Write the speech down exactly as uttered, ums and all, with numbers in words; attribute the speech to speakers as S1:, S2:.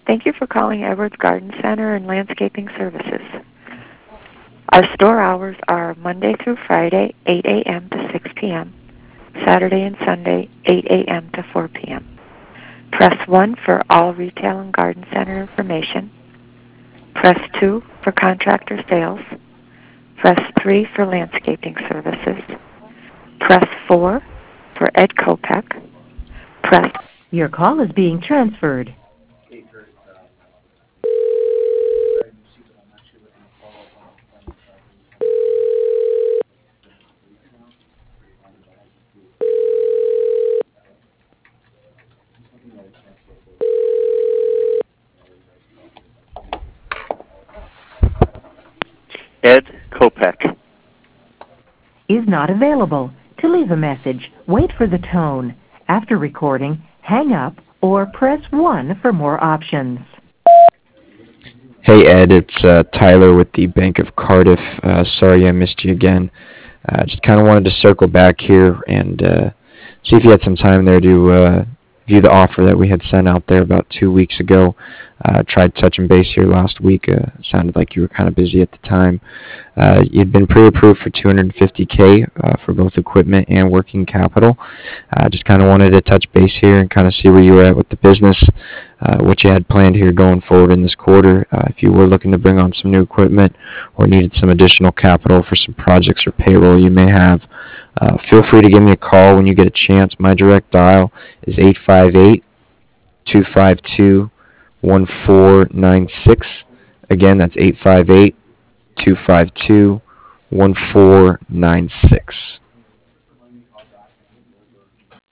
S1: Thank you for calling Edwards Garden Center and Landscaping Services. Our store hours are Monday through Friday, eight a.m. to six p.m., Saturday and Sunday, eight a.m. to four p.m. Press one for all retail and garden center information. Press two for contractor sales. Press three for landscaping services. Press four for Ed Kopek. Press.
S2: Your call is being transferred.
S3: Ed Kopek
S2: is not available. To leave a message, wait for the tone. After recording, hang up or press one for more options.
S4: Hey Ed, it's uh, Tyler with the Bank of Cardiff. Uh, sorry I missed you again. Uh, just kind of wanted to circle back here and uh, see if you had some time there to uh, view the offer that we had sent out there about two weeks ago. Uh, tried touching base here last week. Uh, sounded like you were kind of busy at the time. Uh, you'd been pre-approved for two hundred fifty K uh, for both equipment and working capital. Uh, just kind of wanted to touch base here and kind of see where you were at with the business, uh, what you had planned here going forward in this quarter. Uh, if you were looking to bring on some new equipment or needed some additional capital for some projects or payroll you may have, uh, feel free to give me a call when you get a chance. My direct dial is eight five eight, two five two, one four nine six. Again, that's eight five eight, two five two, one four nine six.